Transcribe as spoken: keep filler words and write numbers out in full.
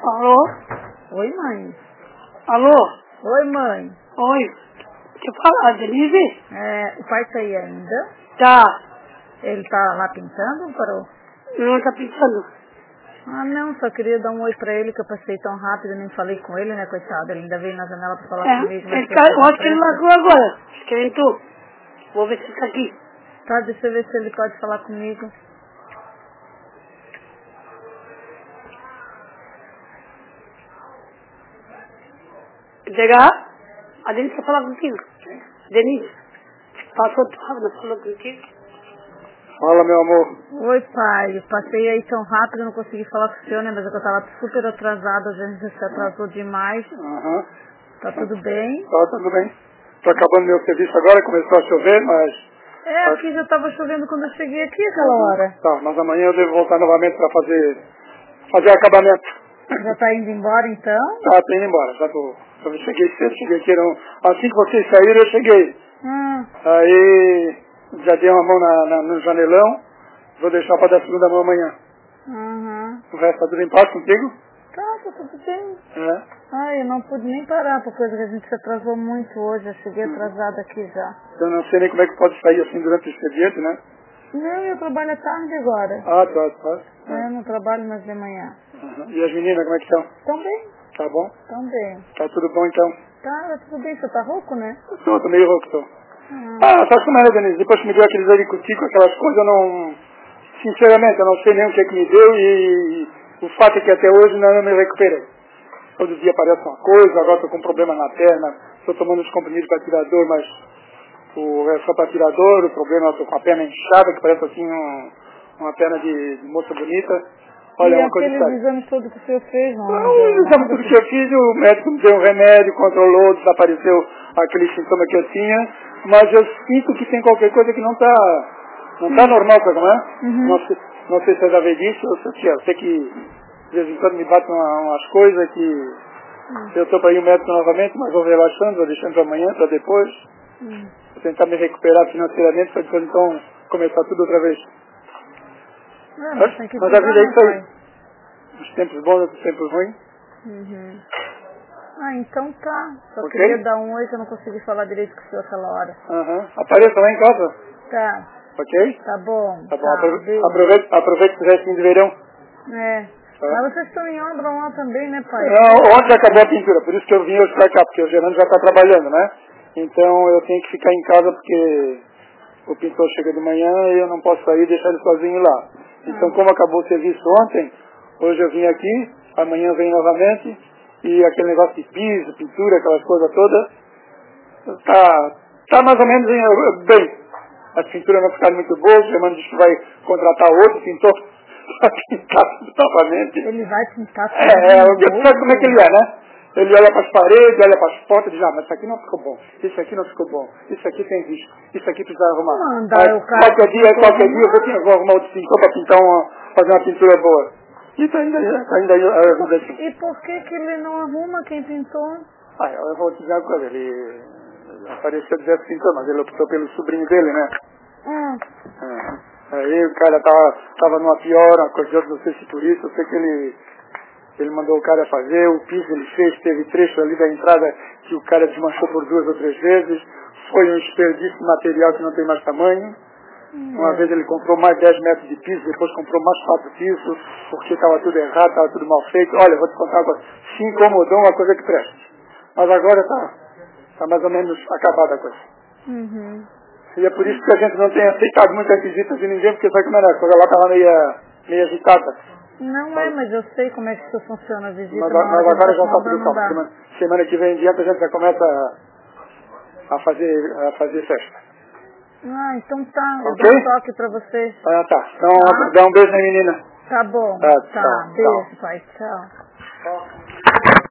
Alô? Oi, mãe. Alô? Oi, mãe. Oi. Deixa eu falar, Denise? É, o pai tá aí ainda? Tá. Ele tá lá pintando ou parou? Não tá pensando. Ah, não, só queria dar um oi pra ele, que eu passei tão rápido, nem falei com ele, né, coitado. Ele ainda veio na janela pra falar É, comigo, mas ele foi tá, eu coisa acho que ele pressa. largou agora. Acho que ele entrou. Vou ver se ele tá aqui. Tá, deixa eu ver se ele pode falar comigo. Pegar? A Denise quer falar contigo. Denise, passou tua rápido, falou contigo. Fala, meu amor. Oi, pai. Eu passei aí tão rápido, não consegui falar com o senhor, né, mas eu tava super atrasada, a gente se atrasou demais. Aham. Tá tudo bem? Tá tudo bem. Tô acabando meu serviço agora, começou a chover, mas... É, aqui já tava chovendo quando eu cheguei aqui aquela hora. Tá, mas amanhã eu devo voltar novamente pra fazer... Fazer acabamento. Já tá indo embora, então? Tá, tô indo embora, já tô... Eu cheguei cedo, cheguei aqui, eram... Assim que vocês saíram, eu cheguei. Hum. Aí... Já dei uma mão na, na- no janelão. Vou deixar pra dar segunda mão amanhã. Uhum. O resto tá tudo em paz contigo? Tá, tá tudo bem. É. Ai, eu não pude nem parar, por coisa que a gente se atrasou muito hoje. Eu cheguei atrasada aqui já. Eu não sei nem como é que pode sair assim durante o expediente, né? Não, eu trabalho à tarde agora. Ah, tá, tá. É, eu não trabalho mais de manhã. Uhum. E as meninas, como é que estão? Tão bem, Tá bom? tão bem. Tá tudo bom então? Tá, tá tudo bem. Você tá rouco, né? Tô, tô meio rouco, tô. Hum. Ah, sabe como é, né, Denise? Depois que me deu aqueles aricuticos, aquelas coisas, eu não... Sinceramente, eu não sei nem o que é que me deu e o fato é que até hoje não, não me recuperei. Todo dia aparece uma coisa, agora estou com um problema na perna, estou tomando os comprimidos para tirar dor, mas o, é só para tirar dor, o problema é eu estou com a perna inchada, que parece assim um, uma perna de, de moça bonita. Olha, E é uma coisa aqueles séria. exames todos que o senhor fez, não? Não, Deu o exame nada? tudo que eu fiz, o médico me deu um remédio, controlou, desapareceu aquele sintoma que eu tinha, mas eu sinto que tem qualquer coisa que não está não tá normal, sabe como é? Uhum. Não, sei, não sei se é da velhice, eu sei que, eu sei que de vez em quando me batem uma, umas coisas que Hum. eu estou para ir ao médico novamente, mas vou relaxando, vou deixando para amanhã, para depois, Hum. vou tentar me recuperar financeiramente, para depois então começar tudo outra vez. É, mas Mas, tem que mas a cuidar, vida é né, isso aí. pai? Os tempos bons, os tempos ruins, Uhum. Ah, então tá. Só ok? queria dar um oi que eu não consegui falar direito com o senhor aquela hora. Aham. Apareça lá em casa, Tá, ok? tá bom. Tá bom, Tá, aprove- beijo. aproveite, aproveite que o restinho de verão. É. Tá? Mas vocês estão em obra lá também, né, pai? Não, ontem acabou a pintura, por isso que eu vim hoje pra cá, porque o Gerando já está trabalhando, né? Então eu tenho que ficar em casa porque o pintor chega de manhã e eu não posso sair e deixar ele sozinho lá. Então Ah. como acabou o serviço ontem, hoje eu vim aqui, amanhã eu venho novamente, e aquele negócio de piso, pintura, aquelas coisas todas, tá, tá mais ou menos em- bem. As pinturas não ficaram muito boas, o Germano disse que vai contratar outro pintor para pintar tudo novamente. Ele vai pintar tudo É, é, de você sabe como é que novo? ele é, né? Ele olha para as paredes, olha para as portas e diz, ah, mas isso aqui não ficou bom, isso aqui não ficou bom, isso aqui tem risco, isso aqui precisa arrumar. Mandar Aí, o cara qualquer pro dia, pintor qualquer dia eu vou, arrumar. eu vou arrumar outro pintor para pintar uma, fazer uma pintura boa. E tá ainda aí, tá ainda aí a vida assim. E por que que ele não arruma quem pintou? Ah, eu vou te dizer uma coisa, ele apareceu diversos pintor, mas ele optou pelo sobrinho dele, né? Hum. É. Aí o cara tava, tava numa pior, uma coisa de outra, não sei se por isso, eu sei que ele, ele mandou o cara fazer, o piso ele fez, teve trecho ali da entrada que o cara desmanchou por duas ou três vezes, foi um desperdício de material que não tem mais tamanho. Uma É. vez ele comprou mais dez metros de piso, depois comprou mais quatro pisos, porque estava tudo errado, estava tudo mal feito. Olha, vou te contar uma coisa, se incomodou uma coisa que presta. Mas agora está tá mais ou menos acabada a coisa. Uhum. E é por isso que a gente não tem aceitado muitas visitas de ninguém, porque sabe como é, né? A coisa lá estava meio, meio agitada. Não é, mas eu sei como é que isso funciona, a visita. Mas, Na a- hora mas que agora tá já com está obra tudo não calmo. dá. Semana, semana que vem em diante a gente já começa a, a, fazer, a fazer festa. Ah, então tá. Eu Ok? dou um toque pra você. Ah, tá. Então Tá? dá um beijo na menina. Tá bom. Tá, Tá. tchau, Beijo, pai. Tchau. tchau.